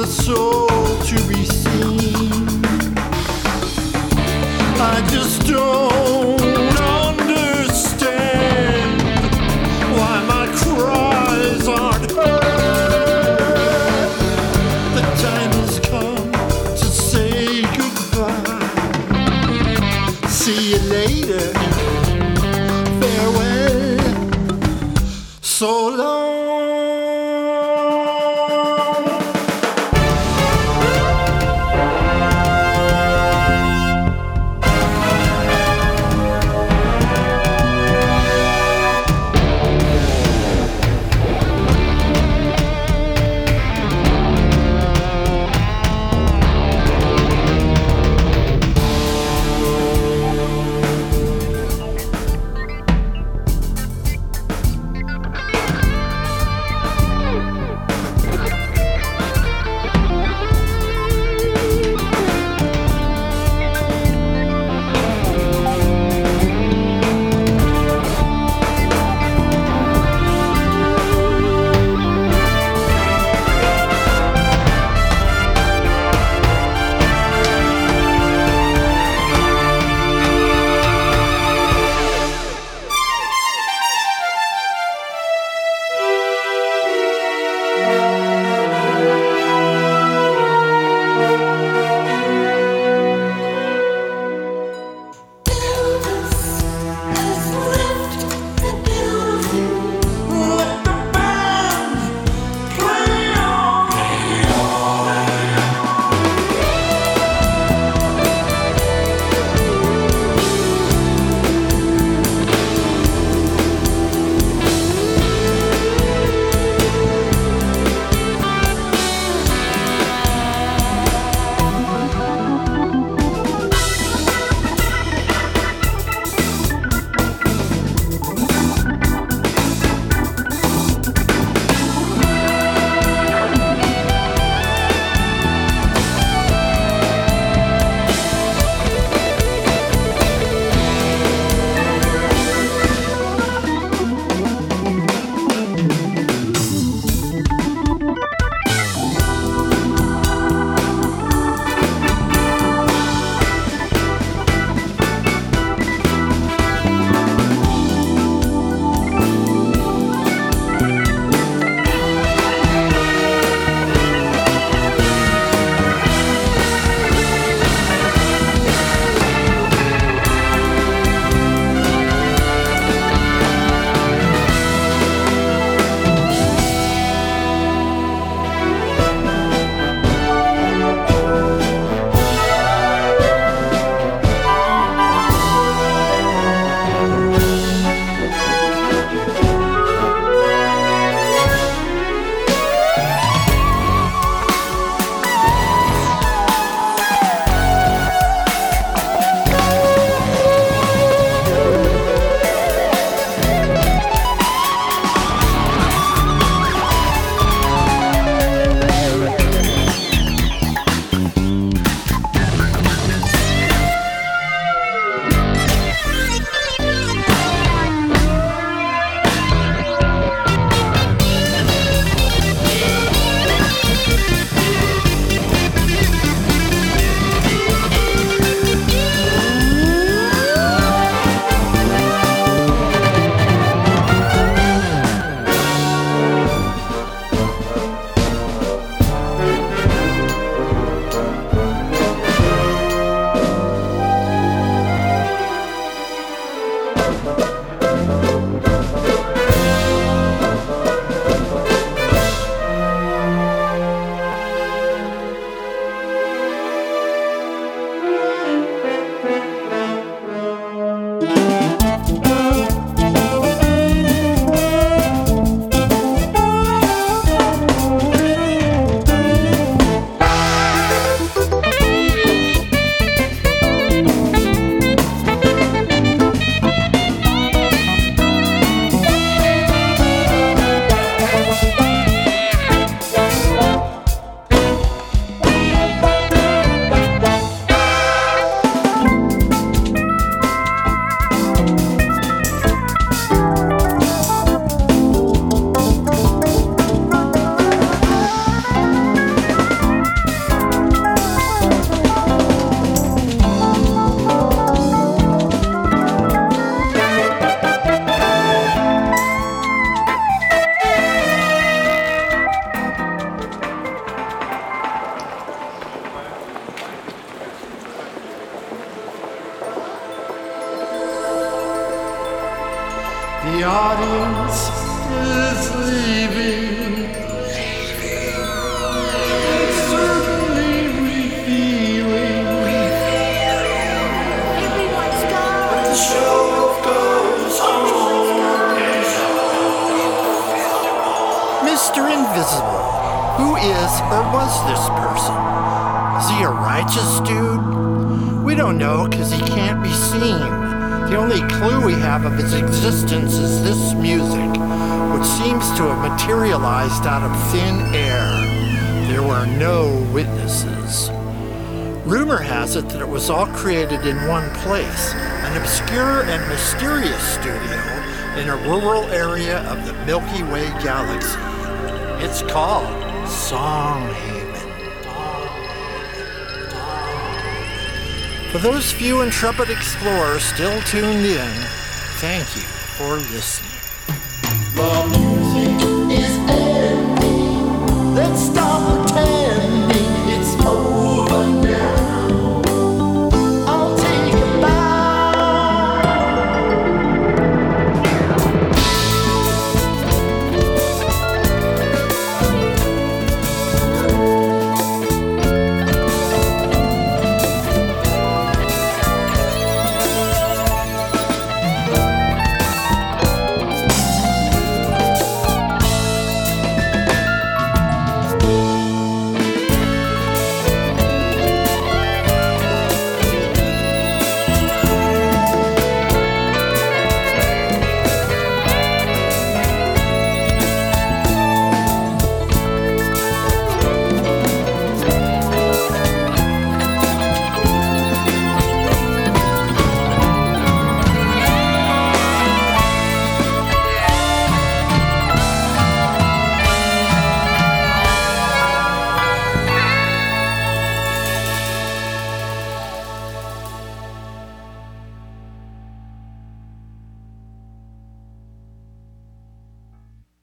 a soul to be seen. I just don't understand why my cries aren't heard. The time has come to say goodbye. See you later. Farewell. So long. The audience is leaving. It's certainly revealing. Everyone's gone. The show goes on. Mr. Invisible, who is or was this person? Is he a righteous dude? We don't know because he can't be seen. The only clue we have of his existence is this music, which seems to have materialized out of thin air. There were no witnesses. Rumor has it that it was all created in one place, an obscure and mysterious studio in a rural area of the Milky Way galaxy. It's called Songhaven. For those few intrepid explorers still tuned in, thank you for listening.